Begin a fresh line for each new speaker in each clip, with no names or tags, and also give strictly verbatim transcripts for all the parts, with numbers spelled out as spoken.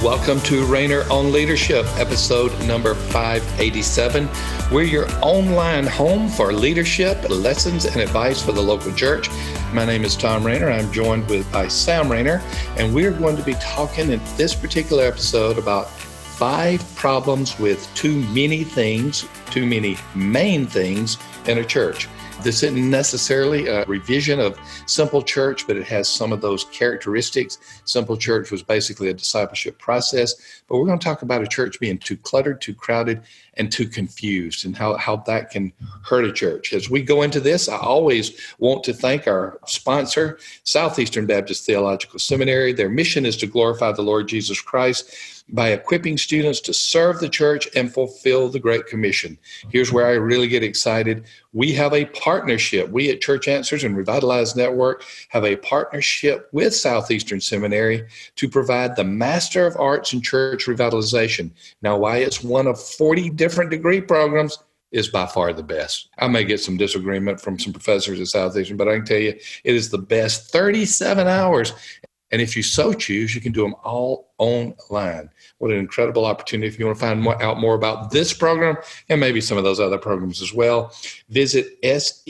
Welcome to Rainer on Leadership, episode number five eighty-seven. We're your online home for leadership, lessons, and advice for the local church. My name is Tom Rainer. I'm joined with by Sam Rainer, and we're going to be talking in this particular episode about five problems with too many things, too many main things in a church. This isn't necessarily a revision of Simple Church, but it has some of those characteristics. Simple Church was basically a discipleship process, but we're going to talk about a church being too cluttered, too crowded, and too confused, and how, how that can hurt a church. As we go into this, I always want to thank our sponsor, Southeastern Baptist Theological Seminary. Their mission is to glorify the Lord Jesus Christ by equipping students to serve the church and fulfill the Great Commission. Here's where I really get excited. We have a partnership. We at Church Answers and Revitalize Network have a partnership with Southeastern Seminary to provide the Master of Arts in Church Revitalization. Now, why it's one of forty different degree programs is by far the best. I may get some disagreement from some professors at Southeastern, but I can tell you it is the best. thirty-seven hours. And if you so choose, you can do them all online. What an incredible opportunity. If you want to find more, out more about this program and maybe some of those other programs as well, visit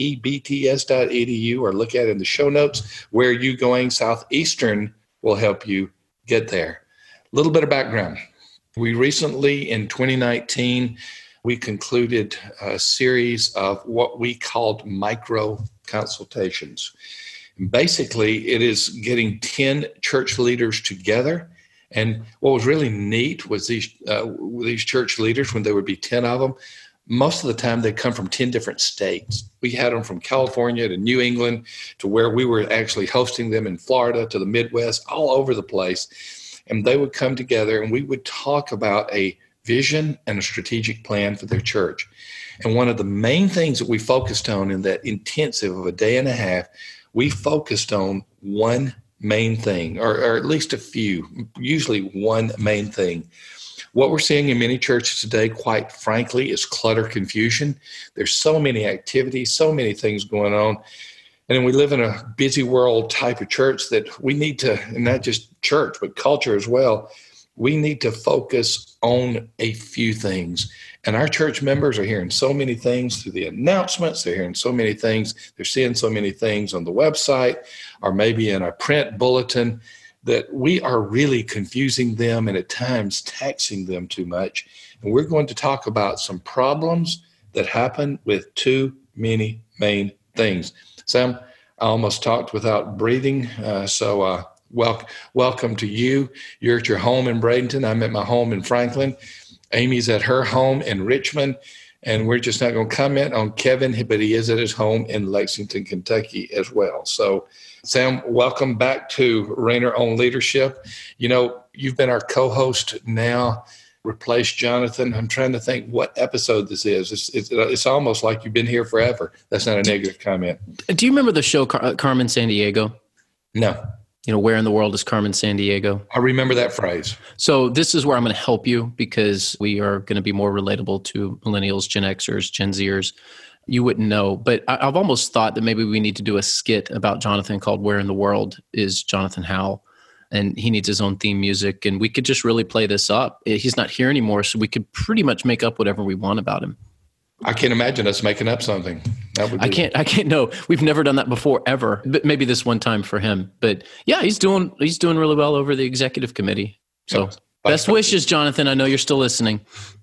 sebts dot e d u or look at it in the show notes. Where are you going? Southeastern will help you get there. A little bit of background. We recently, in twenty nineteen, we concluded a series of what we called micro consultations. Basically, it is getting ten church leaders together. And what was really neat was these uh, these church leaders, when there would be ten of them, most of the time they come from ten different states. We had them from California to New England to where we were actually hosting them in Florida to the Midwest, all over the place. And they would come together and we would talk about a vision and a strategic plan for their church. And one of the main things that we focused on in that intensive of a day and a half, we focused on one main thing, or, or at least a few, usually one main thing. What we're seeing in many churches today, quite frankly, is clutter confusion. There's so many activities, so many things going on. And we live in a busy world type of church that we need to, and not just church, but culture as well, we need to focus on a few things. And our church members are hearing so many things through the announcements. They're hearing so many things. They're seeing so many things on the website or maybe in a print bulletin that we are really confusing them and at times taxing them too much. And we're going to talk about some problems that happen with too many main things. Sam, I almost talked without breathing. Uh, so uh, wel- welcome to you. You're at your home in Bradenton. I'm at my home in Franklin. Amy's at her home in Richmond, and we're just not going to comment on Kevin, but he is at his home in Lexington, Kentucky as well. So, Sam, welcome back to Rainer on Leadership. You know, you've been our co-host now, replaced Jonathan. I'm trying to think what episode this is. It's, it's, it's almost like you've been here forever. That's not a negative comment.
Do you remember the show Car- Carmen Sandiego?
No.
You know, where in the world is Carmen Sandiego?
I remember that phrase.
So this is where I'm going to help you because we are going to be more relatable to millennials, Gen Xers, Gen Zers. You wouldn't know, but I, I've almost thought that maybe we need to do a skit about Jonathan called Where in the World is Jonathan Howell? And he needs his own theme music. And we could just really play this up. He's not here anymore, so we could pretty much make up whatever we want about him.
I can't imagine us making up something. That would be-
I can't, I can't, no, we've never done that before, ever, but maybe this one time for him. But yeah, he's doing, he's doing really well over the executive committee. So yeah, best wishes, Jonathan. I know you're still listening.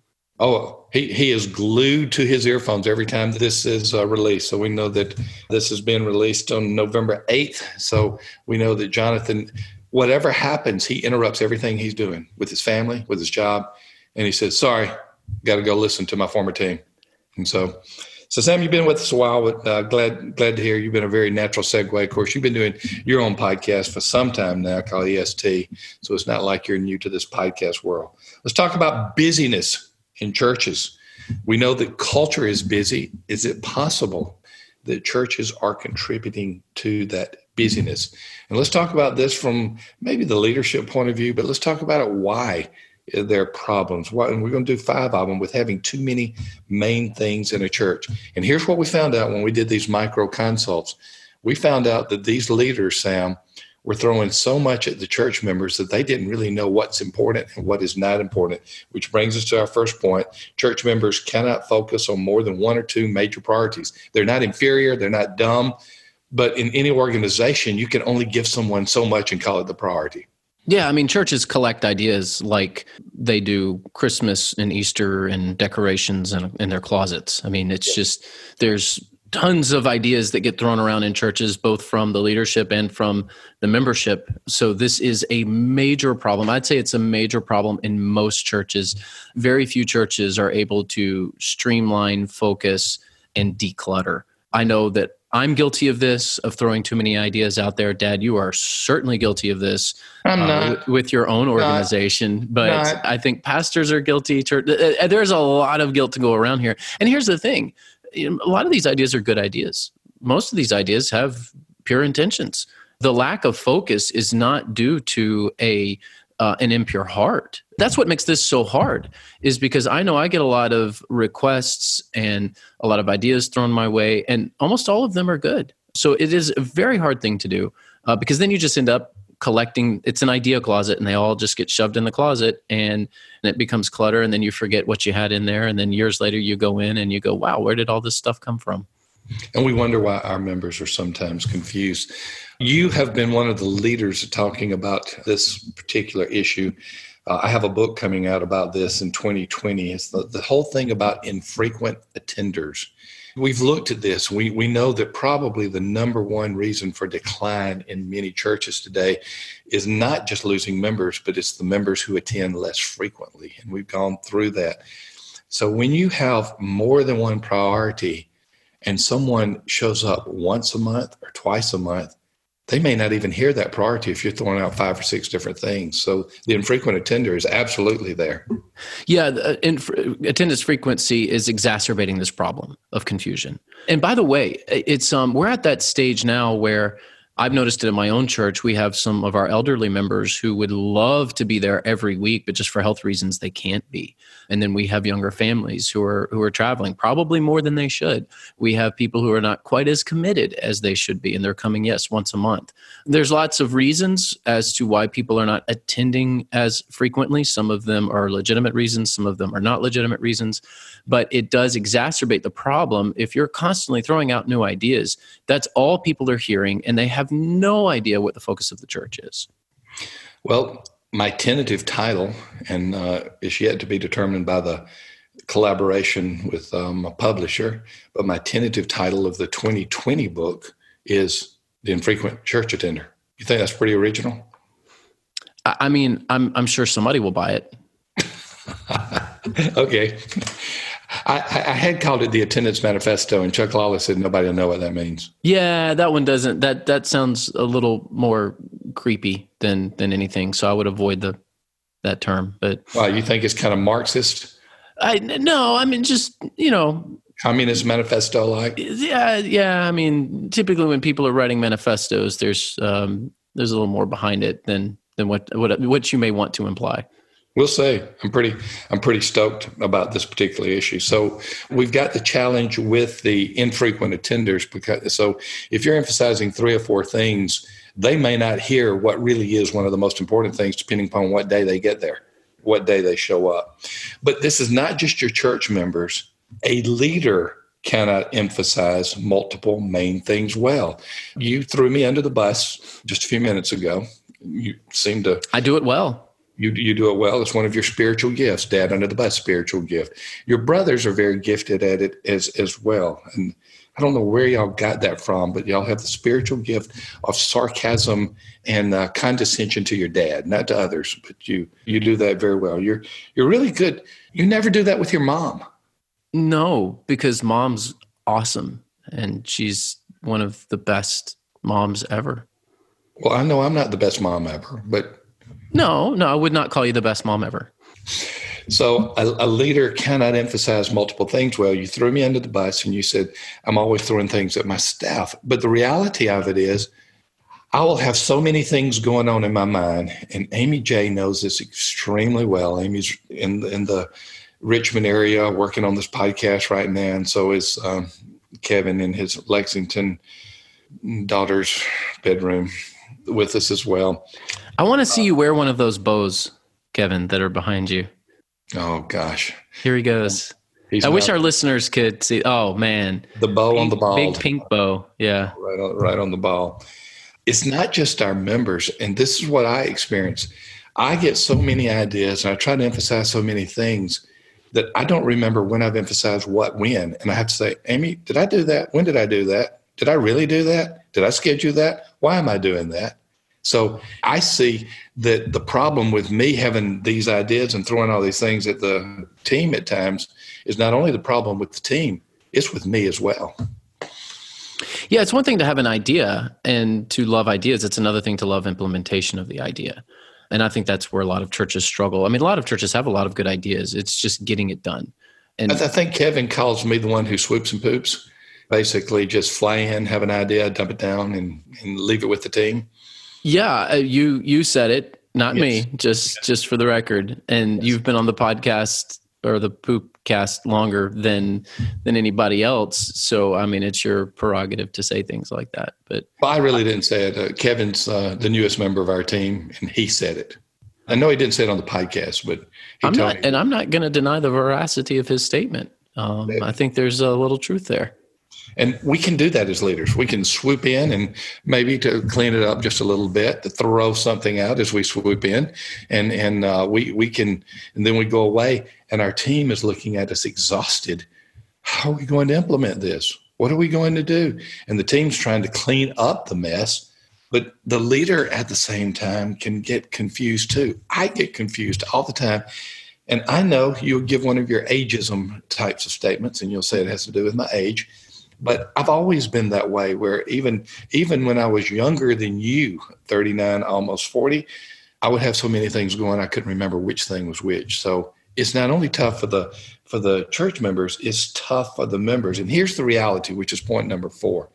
Oh, he, he is glued to his earphones every time this is uh, released. So we know that this has been released on November eighth. So we know that Jonathan, whatever happens, he interrupts everything he's doing with his family, with his job. And he says, sorry, got to go listen to my former team. And so, so Sam, you've been with us a while, but uh, glad glad to hear you've been a very natural segue. Of course, you've been doing your own podcast for some time now called E S T, so it's not like you're new to this podcast world. Let's talk about busyness in churches. We know that culture is busy. Is it possible that churches are contributing to that busyness? And let's talk about this from maybe the leadership point of view, but let's talk about it why there are problems. And we're going to do five of them with having too many main things in a church. And here's what we found out when we did these micro consults. We found out that these leaders, Sam, were throwing so much at the church members that they didn't really know what's important and what is not important, which brings us to our first point. Church members cannot focus on more than one or two major priorities. They're not inferior. They're not dumb. But in any organization, you can only give someone so much and call it the priority.
Yeah, I mean, churches collect ideas like they do Christmas and Easter and decorations in, in their closets. I mean, it's yeah. just, there's tons of ideas that get thrown around in churches, both from the leadership and from the membership. So this is a major problem. I'd say it's a major problem in most churches. Very few churches are able to streamline, focus, and declutter. I know that I'm guilty of this, of throwing too many ideas out there. Dad, you are certainly guilty of this
I'm
uh,
not.
With, with your own organization. Not, but
not.
I think pastors are guilty. Church, uh, there's a lot of guilt to go around here. And here's the thing. You know, a lot of these ideas are good ideas. Most of these ideas have pure intentions. The lack of focus is not due to a uh, an impure heart. That's what makes this so hard, is because I know I get a lot of requests and a lot of ideas thrown my way, and almost all of them are good. So it is a very hard thing to do uh, because then you just end up collecting. It's an idea closet, and they all just get shoved in the closet, and, and it becomes clutter, and then you forget what you had in there, and then years later you go in and you go, wow, where did all this stuff come from?
And we wonder why our members are sometimes confused. You have been one of the leaders talking about this particular issue. Uh, I have a book coming out about this in twenty twenty. It's the, the whole thing about infrequent attenders. We've looked at this. We we know that probably the number one reason for decline in many churches today is not just losing members, but it's the members who attend less frequently. And we've gone through that. So when you have more than one priority and someone shows up once a month or twice a month, they may not even hear that priority if you're throwing out five or six different things. So the infrequent attender is absolutely there.
Yeah, the inf- attendance frequency is exacerbating this problem of confusion. And by the way, it's um, we're at that stage now where I've noticed it in my own church. We have some of our elderly members who would love to be there every week, but just for health reasons, they can't be. And then we have younger families who are who are traveling, probably more than they should. We have people who are not quite as committed as they should be, and they're coming, yes, once a month. There's lots of reasons as to why people are not attending as frequently. Some of them are legitimate reasons. Some of them are not legitimate reasons. But it does exacerbate the problem. If you're constantly throwing out new ideas, that's all people are hearing, and they have no idea what the focus of the church is.
Well, my tentative title, and uh, is yet to be determined by the collaboration with um, a publisher, but my tentative title of the twenty twenty book is The Infrequent Church Attender. You think that's pretty original?
I mean, I'm I'm sure somebody will buy it.
Okay. I, I had called it the Attendance Manifesto, and Chuck Lawless said nobody will know what that means.
Yeah, that one doesn't. That that sounds a little more creepy than than anything. So I would avoid the that term. But
wow, you think it's kind of Marxist?
I no, I mean just you know,
Communist Manifesto like.
Yeah, yeah. I mean, typically when people are writing manifestos, there's um, there's a little more behind it than than what what what you may want to imply.
We'll see. I'm pretty, I'm pretty stoked about this particular issue. So we've got the challenge with the infrequent attenders, because so if you're emphasizing three or four things, they may not hear what really is one of the most important things, depending upon what day they get there, what day they show up. But this is not just your church members. A leader cannot emphasize multiple main things well. You threw me under the bus just a few minutes ago. You seem to.
I do it well.
You you do it well. It's one of your spiritual gifts, Dad under the bus spiritual gift. Your brothers are very gifted at it as as well. And I don't know where y'all got that from, but y'all have the spiritual gift of sarcasm and uh, condescension to your dad, not to others, but you you do that very well. You're you're really good. You never do that with your mom.
No, because mom's awesome, and she's one of the best moms ever.
Well, I know I'm not the best mom ever, but
No, no, I would not call you the best mom ever.
So a, a leader cannot emphasize multiple things well. You threw me under the bus and you said, I'm always throwing things at my staff. But the reality of it is I will have so many things going on in my mind. And Amy J knows this extremely well. Amy's in the, in the Richmond area working on this podcast right now. And so is um, Kevin in his Lexington daughter's bedroom. with us as well.
I want to see you wear one of those bows, Kevin, that are behind you.
Oh, gosh.
Here he goes.
He's
I wish
not-
our listeners could see. Oh, man.
The bow
big,
on the ball.
Big pink bow. Yeah.
Right on, right on the ball. It's not just our members, and this is what I experience. I get so many ideas, and I try to emphasize so many things that I don't remember when I've emphasized what when. And I have to say, Amy, did I do that? When did I do that? Did I really do that? Did I schedule that? Why am I doing that? So I see that the problem with me having these ideas and throwing all these things at the team at times is not only the problem with the team, it's with me as well.
Yeah, it's one thing to have an idea and to love ideas. It's another thing to love implementation of the idea. And I think that's where a lot of churches struggle. I mean, a lot of churches have a lot of good ideas. It's just getting it done. And
I, th- I think Kevin calls me the one who swoops and poops, basically just fly in, have an idea, dump it down, and, and leave it with the team.
Yeah, uh, you you said it, not
Yes.
me, just just for the record. And you've been on the podcast or the poop cast longer than than anybody else. So, I mean, it's your prerogative to say things like that. But
Well, I really didn't say it. Uh, Kevin's uh, the newest member of our team, and he said it. I know he didn't say it on the podcast, but he
I'm
told
not,
me.
and I'm not going to deny the veracity of his statement. Um, I think there's a little truth there.
And we can do that as leaders. We can swoop in and maybe to clean it up just a little bit, to throw something out as we swoop in, and and uh, we we can, and then we go away, and our team is looking at us exhausted. How are we going to implement this? What are we going to do? And the team's trying to clean up the mess, but the leader at the same time can get confused too. I get confused all the time. And I know you'll give one of your ageism types of statements, and you'll say it has to do with my age. But I've always been that way, where even even when I was younger than you, thirty-nine, almost forty, I would have so many things going, I couldn't remember which thing was which. So it's not only tough for the for the church members, it's tough for the members. And here's the reality, which is point number four.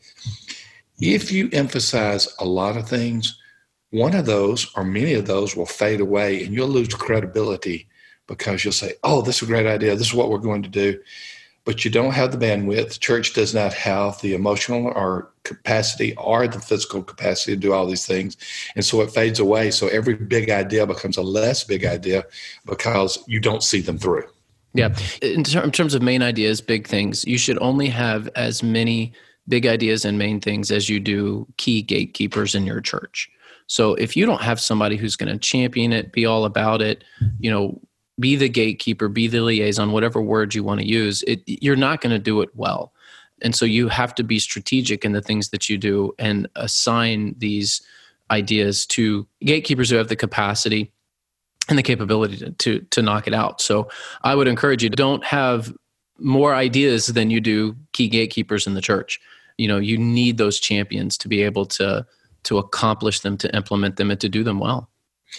If you emphasize a lot of things, one of those or many of those will fade away, and you'll lose credibility because you'll say, oh, this is a great idea. This is what we're going to do. But you don't have the bandwidth. The church does not have the emotional or capacity or the physical capacity to do all these things. And so it fades away. So every big idea becomes a less big idea because you don't see them through.
Yeah. In, ter- in terms of main ideas, big things, you should only have as many big ideas and main things as you do key gatekeepers in your church. So if you don't have somebody who's going to champion it, be all about it, you know, be the gatekeeper, be the liaison, whatever word you want to use, it, you're not going to do it well. And so you have to be strategic in the things that you do and assign these ideas to gatekeepers who have the capacity and the capability to, to, to knock it out. So I would encourage you to don't have more ideas than you do key gatekeepers in the church. You know, you need those champions to be able to, to accomplish them, to implement them, and to do them well.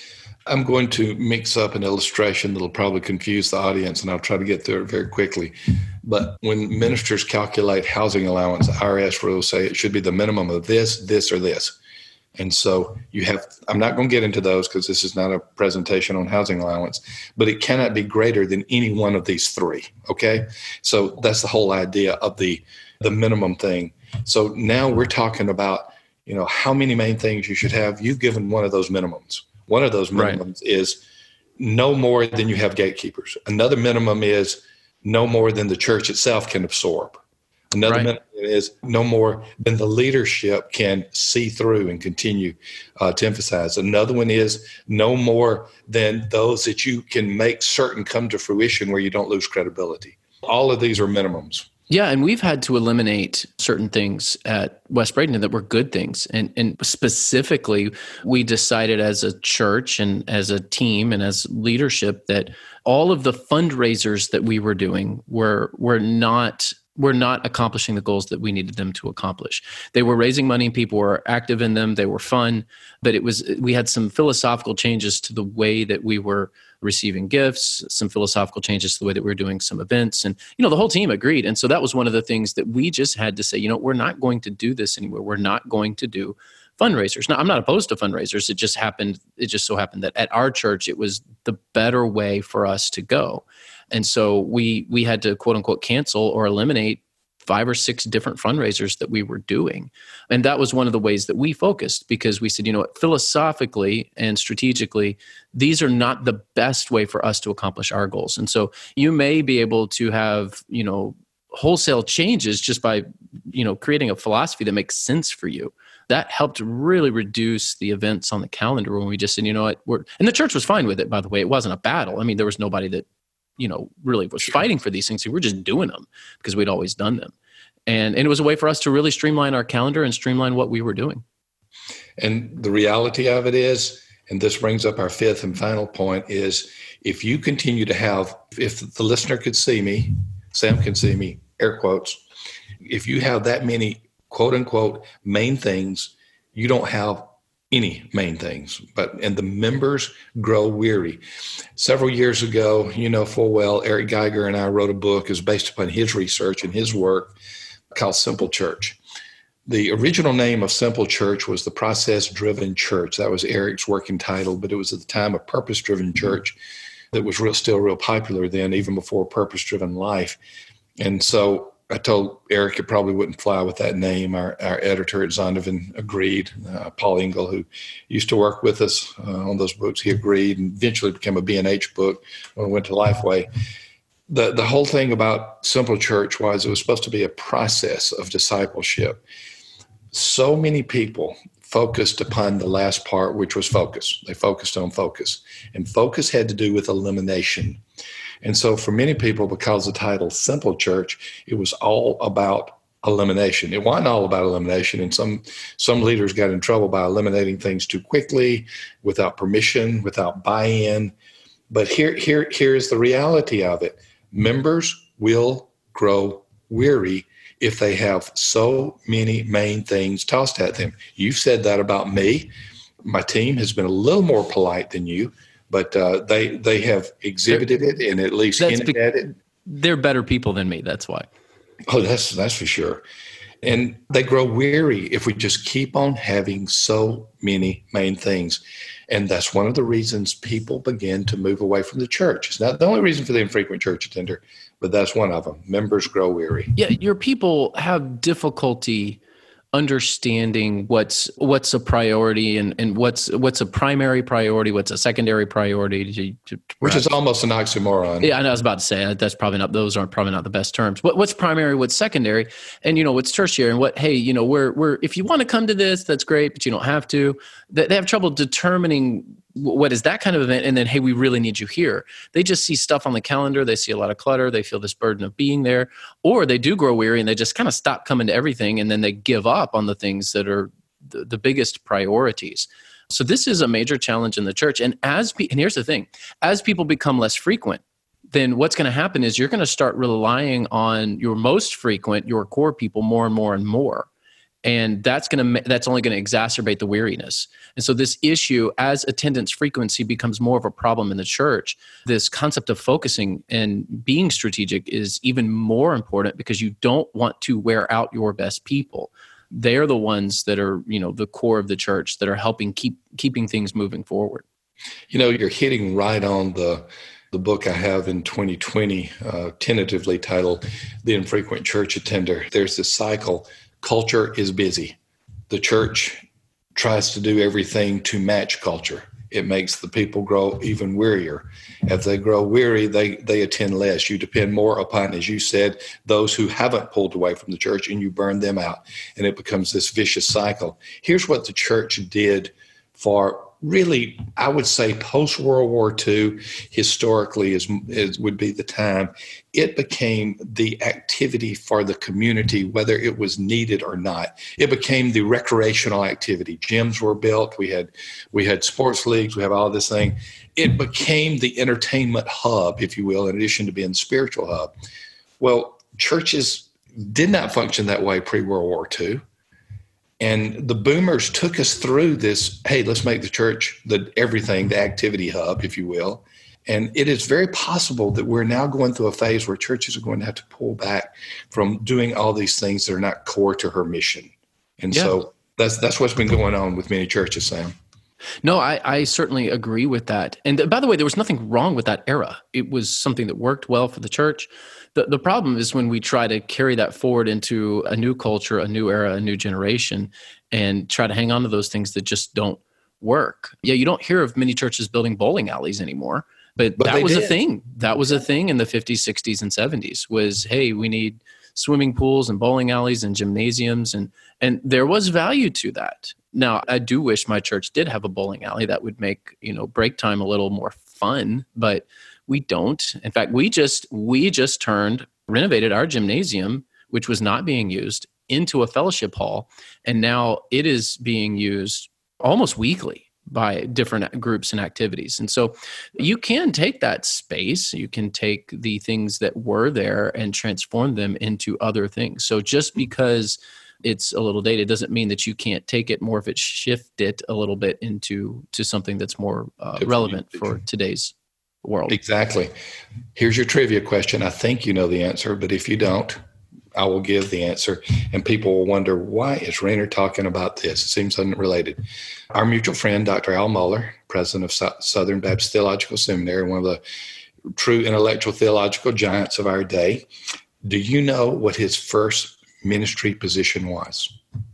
I'm going to mix up an illustration that'll probably confuse the audience, and I'll try to get through it very quickly. But when ministers calculate housing allowance, I R S rules say it should be the minimum of this, this, or this. And so you have, I'm not going to get into those because this is not a presentation on housing allowance, but it cannot be greater than any one of these three. Okay. So that's the whole idea of the, the minimum thing. So now we're talking about, you know, how many main things you should have. You've given one of those minimums. One of those minimums right. is no more than you have gatekeepers. Another minimum is no more than the church itself can absorb. Another right. minimum is no more than the leadership can see through and continue uh, to emphasize. Another one is no more than those that you can make certain come to fruition where you don't lose credibility. All of these are minimums.
Yeah, and we've had to eliminate certain things at West Bradenton that were good things. And, and specifically, we decided as a church and as a team and as leadership that all of the fundraisers that we were doing were were not were not accomplishing the goals that we needed them to accomplish. They were raising money, people were active in them, they were fun, but it was we had some philosophical changes to the way that we were receiving gifts, some philosophical changes to the way that we were doing some events. And, you know, the whole team agreed. And so that was one of the things that we just had to say, you know, we're not going to do this anymore. We're not going to do fundraisers. Now, I'm not opposed to fundraisers. It just happened, it just so happened that at our church, it was the better way for us to go. And so we we had to, quote unquote, cancel or eliminate five or six different fundraisers that we were doing. And that was one of the ways that we focused, because we said, you know what, philosophically and strategically, these are not the best way for us to accomplish our goals. And so you may be able to have, you know, wholesale changes just by, you know, creating a philosophy that makes sense for you. That helped really reduce the events on the calendar when we just said, you know what, we're, and the church was fine with it, by the way. It wasn't a battle. I mean, there was nobody that, you know, really was fighting for these things. We were just doing them because we'd always done them. And, and it was a way for us to really streamline our calendar and streamline what we were doing.
And the reality of it is, and this brings up our fifth and final point, is if you continue to have, if the listener could see me, Sam can see me, air quotes, if you have that many quote unquote main things, you don't have any main things, but, and the members grow weary. Several years ago, you know full well, Eric Geiger and I wrote a book is based upon his research and his work called Simple Church. The original name of Simple Church was the Process-Driven Church. That was Eric's working title, but it was at the time a purpose-driven church that was real, still real popular then, even before Purpose-Driven Life. And so I told Eric it probably wouldn't fly with that name. Our, our editor at Zondervan agreed. Uh, Paul Engel, who used to work with us uh, on those books, he agreed, and eventually became a B and H book when we went to Lifeway. The, the whole thing about Simple Church was it was supposed to be a process of discipleship. So many people focused upon the last part, which was focus. They focused on focus. And focus had to do with elimination. And so for many people, because the title Simple Church, it was all about elimination. It wasn't all about elimination. And some some leaders got in trouble by eliminating things too quickly, without permission, without buy-in. But here, here, here is the reality of it. Members will grow weary if they have so many main things tossed at them. You've said that about me. My team has been a little more polite than you. But uh, they they have exhibited it and at least hinted be- at it.
They're better people than me. That's why.
Oh, that's that's for sure. And they grow weary if we just keep on having so many main things. And that's one of the reasons people begin to move away from the church. It's not the only reason for the infrequent church attender, but that's one of them. Members grow weary.
Yeah, your people have difficulty understanding what's what's a priority and, and what's what's a primary priority, what's a secondary priority, to, to
which is almost an oxymoron.
Yeah, I know. I was about to say that's probably not; those are probably not the best terms. What, what's primary? What's secondary? And you know, what's tertiary? And what? Hey, you know, we're we're if you want to come to this, that's great, but you don't have to. They, they have trouble determining what is that kind of event, and then, hey, we really need you here. They just see stuff on the calendar. They see a lot of clutter. They feel this burden of being there, or they do grow weary and they just kind of stop coming to everything, and then they give up on the things that are the, the biggest priorities. So this is a major challenge in the church. And as pe- and here's the thing: as people become less frequent, then what's going to happen is you're going to start relying on your most frequent, your core people, more and more and more. And that's going to that's only going to exacerbate the weariness. And so this issue, as attendance frequency becomes more of a problem in the church, this concept of focusing and being strategic is even more important, because you don't want to wear out your best people. They're the ones that are, you know, the core of the church that are helping keep keeping things moving forward.
You know, you're hitting right on the the book I have in twenty twenty, uh, tentatively titled The Infrequent Church Attender. There's this cycle. Culture is busy. The church tries to do everything to match culture. It makes the people grow even wearier. As they grow weary, they, they attend less. You depend more upon, as you said, those who haven't pulled away from the church, and you burn them out. And it becomes this vicious cycle. Here's what the church did for really, I would say, post-World War Two, historically, is, is would be the time. It became the activity for the community, whether it was needed or not. It became the recreational activity. Gyms were built. We had we had sports leagues. We have all this thing. It became the entertainment hub, if you will, in addition to being the spiritual hub. Well, churches did not function that way pre-World War Two. And the boomers took us through this, hey, let's make the church the everything, the activity hub, if you will. And it is very possible that we're now going through a phase where churches are going to have to pull back from doing all these things that are not core to her mission. And yeah. so that's that's what's been going on with many churches, Sam.
No, I, I certainly agree with that. And by the way, there was nothing wrong with that era. It was something that worked well for the church. The, the problem is when we try to carry that forward into a new culture, a new era, a new generation, and try to hang on to those things that just don't work. Yeah, you don't hear of many churches building bowling alleys anymore, but, but that was did. a thing. That was a thing in the fifties, sixties, and seventies was, hey, we need swimming pools and bowling alleys and gymnasiums, and and there was value to that. Now, I do wish my church did have a bowling alley that would make, you know, break time a little more fun, but we don't. In fact, we just we just turned, renovated our gymnasium, which was not being used, into a fellowship hall, and now it is being used almost weekly by different groups and activities. And so you can take that space, you can take the things that were there and transform them into other things. So just because it's a little dated doesn't mean that you can't take it, more of it, shift it a little bit into to something that's more uh, relevant for today's world.
Exactly. Here's your trivia question. I think you know the answer, but if you don't, I will give the answer, and people will wonder, why is Rainer talking about this? It seems unrelated. Our mutual friend, Doctor Al Mohler, president of so- Southern Baptist Theological Seminary, one of the true intellectual theological giants of our day. Do you know what his first ministry position was?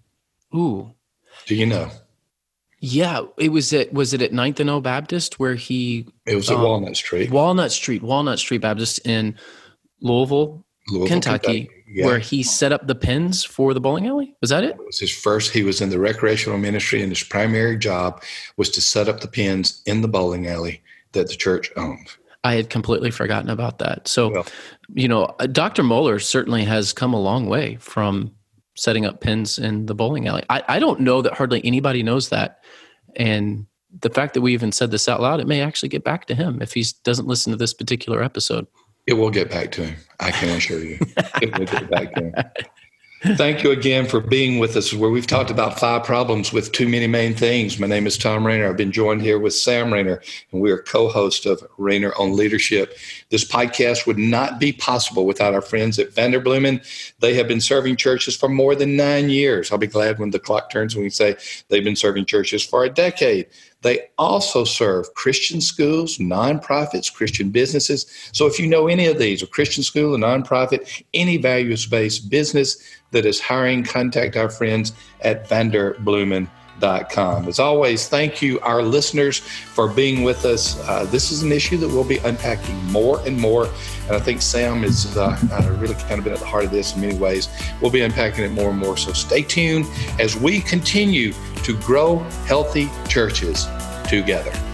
Ooh.
Do you know?
Yeah, it was at, was it at Ninth and O Baptist where he...
It was at um, Walnut Street.
Walnut Street, Walnut Street Baptist in Louisville, Louisville Kentucky, Kentucky. Yeah. Where he set up the pins for the bowling alley? Was that it?
It was his first. He was in the recreational ministry, and his primary job was to set up the pins in the bowling alley that the church owned.
I had completely forgotten about that. So,
well,
you know, Doctor Mohler certainly has come a long way from setting up pins in the bowling alley. I, I don't know that hardly anybody knows that. And the fact that we even said this out loud, it may actually get back to him if he doesn't listen to this particular episode.
It will get back to him. I can assure you. It will get back to him. Thank you again for being with us, where we've talked about five problems with too many main things. My name is Tom Rainer. I've been joined here with Sam Rainer, and we are co-hosts of Rainer on Leadership. This podcast would not be possible without our friends at Vanderbloemen. They have been serving churches for more than nine years. I'll be glad when the clock turns and we say they've been serving churches for a decade. They also serve Christian schools, nonprofits, Christian businesses. So if you know any of these, a Christian school, a nonprofit, any values-based business that is hiring, contact our friends at vanderbloemen dot com. As always, thank you, our listeners, for being with us. Uh, this is an issue that we'll be unpacking more and more. And I think Sam is uh, uh, really kind of been at the heart of this in many ways. We'll be unpacking it more and more. So stay tuned as we continue to grow healthy churches together.